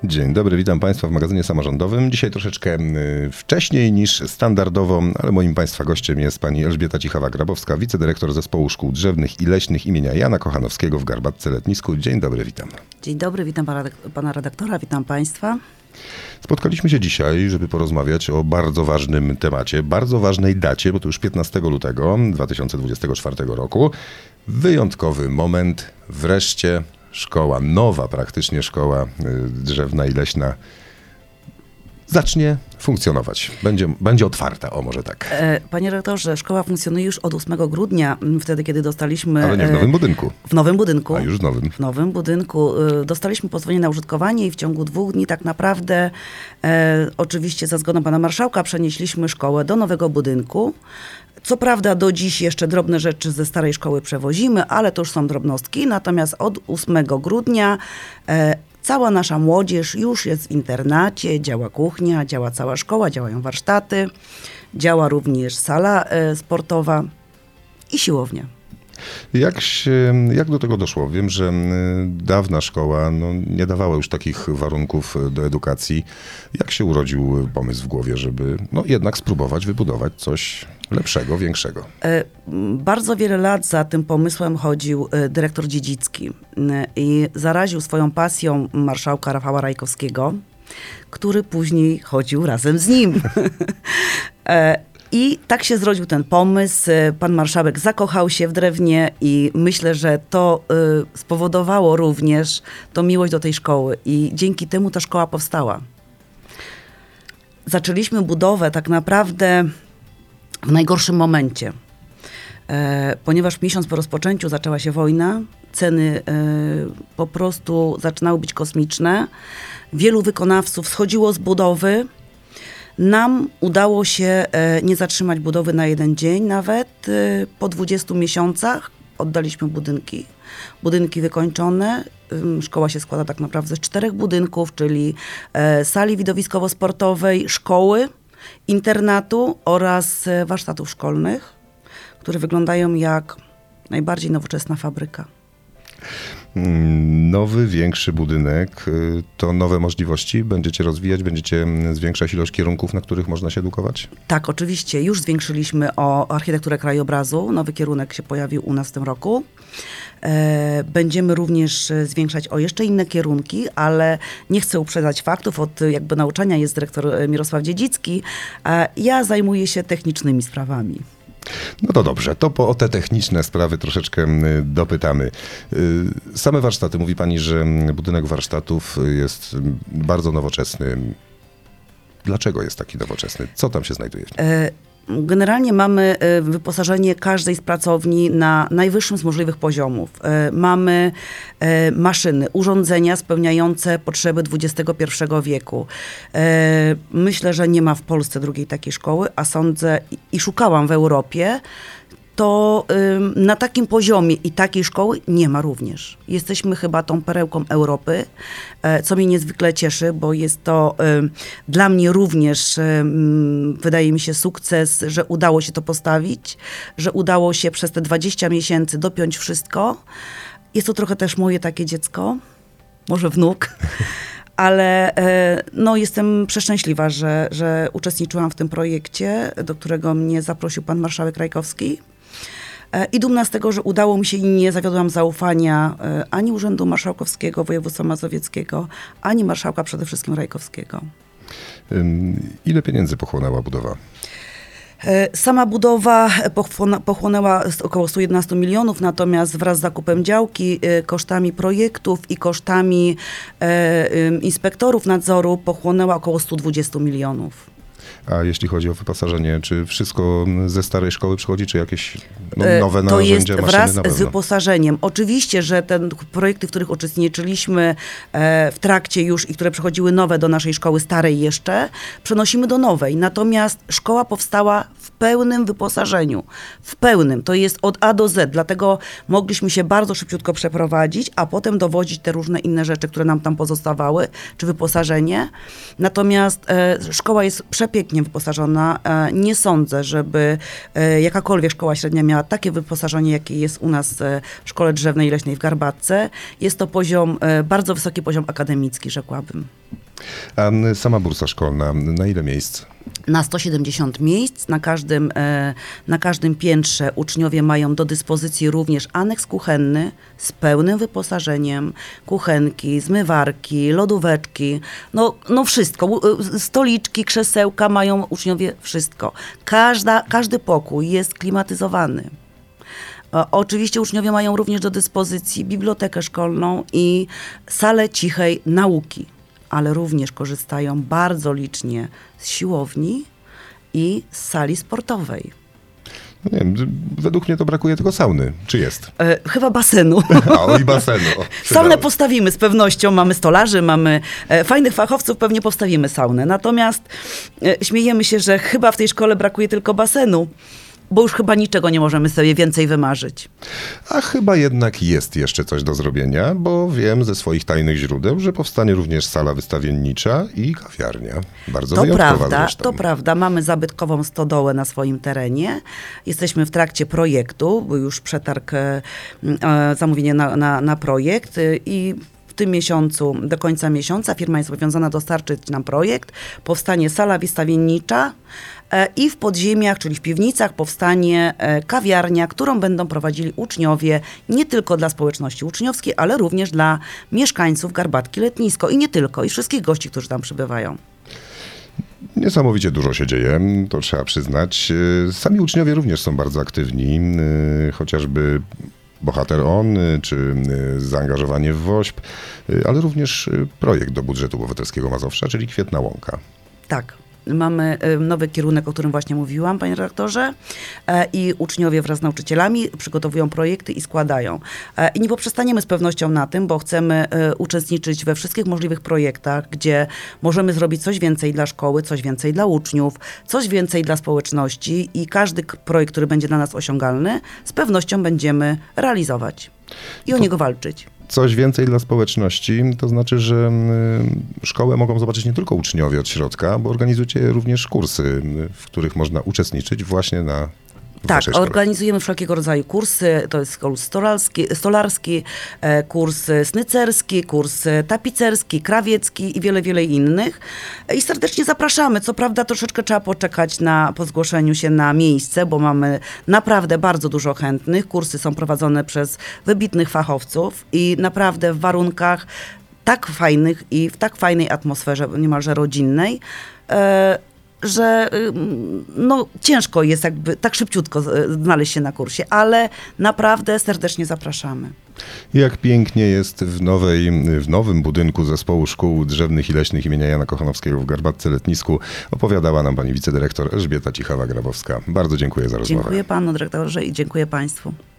Dzień dobry, witam Państwa w magazynie samorządowym. Dzisiaj troszeczkę wcześniej niż standardowo, ale moim Państwa gościem jest pani Elżbieta Cichawa-Grabowska, wicedyrektor Zespołu Szkół Drzewnych i Leśnych imienia Jana Kochanowskiego w Garbatce-Letnisku. Dzień dobry, witam. Dzień dobry, witam pana redaktora, witam Państwa. Spotkaliśmy się dzisiaj, żeby porozmawiać o bardzo ważnym temacie, bardzo ważnej dacie, bo to już 15 lutego 2024 roku. Wyjątkowy moment, wreszcie szkoła, nowa praktycznie szkoła drzewna i leśna zacznie funkcjonować. Będzie otwarta, o może tak. Panie rektorze, szkoła funkcjonuje już od 8 grudnia, wtedy kiedy dostaliśmy... Ale nie w nowym budynku. W nowym budynku. A już w nowym. W nowym budynku. Dostaliśmy pozwolenie na użytkowanie i w ciągu 2 dni tak naprawdę, oczywiście za zgodą pana marszałka, przenieśliśmy szkołę do nowego budynku. Co prawda do dziś jeszcze drobne rzeczy ze starej szkoły przewozimy, ale to już są drobnostki. Natomiast od 8 grudnia cała nasza młodzież już jest w internacie, działa kuchnia, działa cała szkoła, działają warsztaty, działa również sala sportowa i siłownia. Jak do tego doszło? Wiem, że dawna szkoła nie dawała już takich warunków do edukacji. Jak się urodził pomysł w głowie, żeby jednak spróbować wybudować coś lepszego, większego? Bardzo wiele lat za tym pomysłem chodził dyrektor Dziedzicki i zaraził swoją pasją marszałka Rafała Rajkowskiego, który później chodził razem z nim. I tak się zrodził ten pomysł. Pan marszałek zakochał się w drewnie i myślę, że to spowodowało również tą miłość do tej szkoły i dzięki temu ta szkoła powstała. Zaczęliśmy budowę tak naprawdę w najgorszym momencie, ponieważ miesiąc po rozpoczęciu zaczęła się wojna, ceny po prostu zaczynały być kosmiczne. Wielu wykonawców schodziło z budowy. Nam udało się nie zatrzymać budowy na jeden dzień nawet. Po 20 miesiącach oddaliśmy budynki. Budynki wykończone. Szkoła się składa tak naprawdę z 4 budynków, czyli sali widowiskowo-sportowej, szkoły, internatu oraz warsztatów szkolnych, które wyglądają jak najbardziej nowoczesna fabryka. Nowy, większy budynek, to nowe możliwości? Będziecie rozwijać, będziecie zwiększać ilość kierunków, na których można się edukować? Tak, oczywiście. Już zwiększyliśmy o architekturę krajobrazu. Nowy kierunek się pojawił u nas w tym roku. Będziemy również zwiększać o jeszcze inne kierunki, ale nie chcę uprzedzać faktów. Od nauczania jest dyrektor Mirosław Dziedzicki, a ja zajmuję się technicznymi sprawami. No to dobrze, to o te techniczne sprawy troszeczkę dopytamy. Same warsztaty, mówi pani, że budynek warsztatów jest bardzo nowoczesny. Dlaczego jest taki nowoczesny? Co tam się znajduje? Generalnie mamy wyposażenie każdej z pracowni na najwyższym z możliwych poziomów. Mamy maszyny, urządzenia spełniające potrzeby XXI wieku. Myślę, że nie ma w Polsce drugiej takiej szkoły, a sądzę i szukałam w Europie, to na takim poziomie i takiej szkoły nie ma również. Jesteśmy chyba tą perełką Europy, co mnie niezwykle cieszy, bo jest to dla mnie również, wydaje mi się, sukces, że udało się to postawić, że udało się przez te 20 miesięcy dopiąć wszystko. Jest to trochę też moje takie dziecko, może wnuk. Ale jestem przeszczęśliwa, że uczestniczyłam w tym projekcie, do którego mnie zaprosił pan marszałek Rajkowski. I dumna z tego, że udało mi się i nie zawiodłam zaufania ani Urzędu Marszałkowskiego Województwa Mazowieckiego, ani marszałka przede wszystkim Rajkowskiego. Ile pieniędzy pochłonęła budowa? Sama budowa pochłonęła około 111 milionów, natomiast wraz z zakupem działki, kosztami projektów i kosztami inspektorów nadzoru pochłonęła około 120 milionów. A jeśli chodzi o wyposażenie, czy wszystko ze starej szkoły przychodzi, czy jakieś nowe to narzędzia, jest maszyny wraz z wyposażeniem. Oczywiście, że te projekty, w których uczestniczyliśmy w trakcie już i które przychodziły nowe do naszej szkoły, starej jeszcze, przenosimy do nowej. Natomiast szkoła powstała w pełnym wyposażeniu. W pełnym. To jest od A do Z. Dlatego mogliśmy się bardzo szybciutko przeprowadzić, a potem dowozić te różne inne rzeczy, które nam tam pozostawały, czy wyposażenie. Natomiast szkoła jest przepięknie wyposażona. Nie sądzę, żeby jakakolwiek szkoła średnia miała takie wyposażenie, jakie jest u nas w Szkole Drzewnej i Leśnej w Garbatce. Jest to poziom, bardzo wysoki poziom akademicki, rzekłabym. A sama bursa szkolna, na ile miejsc? Na 170 miejsc, na każdym piętrze uczniowie mają do dyspozycji również aneks kuchenny z pełnym wyposażeniem, kuchenki, zmywarki, lodóweczki, no wszystko, stoliczki, krzesełka, mają uczniowie wszystko. Każdy pokój jest klimatyzowany. Oczywiście uczniowie mają również do dyspozycji bibliotekę szkolną i salę cichej nauki, ale również korzystają bardzo licznie z siłowni i z sali sportowej. No nie wiem, według mnie to brakuje tylko sauny. Czy jest? Chyba basenu. I basenu. Saunę postawimy z pewnością, mamy stolarzy, mamy fajnych fachowców, pewnie postawimy saunę. Natomiast śmiejemy się, że chyba w tej szkole brakuje tylko basenu, bo już chyba niczego nie możemy sobie więcej wymarzyć. A chyba jednak jest jeszcze coś do zrobienia, bo wiem ze swoich tajnych źródeł, że powstanie również sala wystawiennicza i kawiarnia. Bardzo wyjątkowa zresztą. To prawda. Mamy zabytkową stodołę na swoim terenie. Jesteśmy w trakcie projektu, bo już przetarg, zamówienie na projekt i w tym miesiącu, do końca miesiąca firma jest zobowiązana dostarczyć nam projekt. Powstanie sala wystawiennicza i w podziemiach, czyli w piwnicach, powstanie kawiarnia, którą będą prowadzili uczniowie nie tylko dla społeczności uczniowskiej, ale również dla mieszkańców Garbatki Letnisko i nie tylko, i wszystkich gości, którzy tam przybywają. Niesamowicie dużo się dzieje, to trzeba przyznać. Sami uczniowie również są bardzo aktywni, chociażby Bohater On, czy zaangażowanie w WOŚP, ale również projekt do budżetu obywatelskiego Mazowsza, czyli Kwietna Łąka. Tak. Mamy nowy kierunek, o którym właśnie mówiłam, panie redaktorze, i uczniowie wraz z nauczycielami przygotowują projekty i składają. I nie poprzestaniemy z pewnością na tym, bo chcemy uczestniczyć we wszystkich możliwych projektach, gdzie możemy zrobić coś więcej dla szkoły, coś więcej dla uczniów, coś więcej dla społeczności i każdy projekt, który będzie dla nas osiągalny, z pewnością będziemy realizować i o niego walczyć. Coś więcej dla społeczności, to znaczy, że szkołę mogą zobaczyć nie tylko uczniowie od środka, bo organizujecie również kursy, w których można uczestniczyć właśnie na Tak, organizujemy wszelkiego rodzaju kursy, to jest kurs stolarski, kurs snycerski, kurs tapicerski, krawiecki i wiele, wiele innych. I serdecznie zapraszamy. Co prawda troszeczkę trzeba poczekać po zgłoszeniu się na miejsce, bo mamy naprawdę bardzo dużo chętnych. Kursy są prowadzone przez wybitnych fachowców i naprawdę w warunkach tak fajnych i w tak fajnej atmosferze, niemalże rodzinnej, że ciężko jest jakby tak szybciutko znaleźć się na kursie, ale naprawdę serdecznie zapraszamy. Jak pięknie jest w nowym budynku Zespołu Szkół Drzewnych i Leśnych imienia Jana Kochanowskiego w Garbatce Letnisku, opowiadała nam pani wicedyrektor Elżbieta Cichawa-Grabowska. Bardzo dziękuję za rozmowę. Dziękuję panu dyrektorze i dziękuję państwu.